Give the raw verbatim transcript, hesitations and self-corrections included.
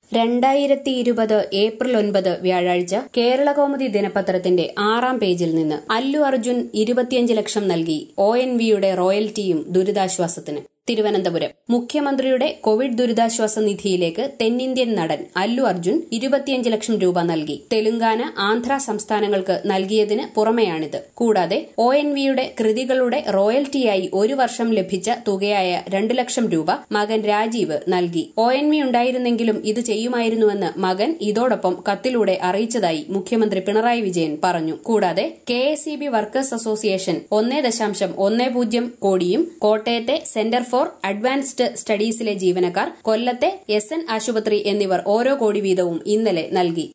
രണ്ടായിരത്തി ഇരുപത് ഏപ്രിൽ ഒൻപത് വ്യാഴാഴ്ച കേരളകൗമുദി ദിനപത്രത്തിന്റെ ആറാം പേജിൽ നിന്ന് അല്ലു അർജുൻ ഇരുപത്തിയഞ്ച് ലക്ഷം നൽകി ഒ എൻ വിയുടെ റോയൽറ്റിയും ദുരിതാശ്വാസത്തിന്. തിരുവനന്തപുരം മുഖ്യമന്ത്രിയുടെ കോവിഡ് ദുരിതാശ്വാസ നിധിയിലേക്ക് തെന്നിന്ത്യൻ നടൻ അല്ലു അർജുൻ ഇരുപത്തിയഞ്ച് ലക്ഷം രൂപ നൽകി. തെലുങ്കാന, ആന്ധ്ര സംസ്ഥാനങ്ങൾക്ക് നൽകിയതിന് പുറമെയാണിത്. കൂടാതെ ഒ എൻ വിയുടെ കൃതികളുടെ റോയൽറ്റിയായി ഒരു വർഷം ലഭിച്ച തുകയായ രണ്ടു ലക്ഷം രൂപ മകൻ രാജീവ് നൽകി. ഒ എൻ വി ഉണ്ടായിരുന്നെങ്കിലും ഇത് ചെയ്യുമായിരുന്നുവെന്ന് മകൻ ഇതോടൊപ്പം കത്തിലൂടെ അറിയിച്ചതായി മുഖ്യമന്ത്രി പിണറായി വിജയൻ പറഞ്ഞു. കൂടാതെ K S E B workers association ഒന്നേ ദശാംശം ഒന്നേ പൂജ്യം കോടിയും കോട്ടയത്തെ സെന്റർ ഫോർ അഡ്വാൻസ്ഡ് സ്റ്റഡീസിലെ ജീവനക്കാർ, കൊല്ലത്തെ എസ് എൻ ആശുപത്രി എന്നിവർ ഓരോ കോടി വീതവും ഇന്നലെ നൽകി.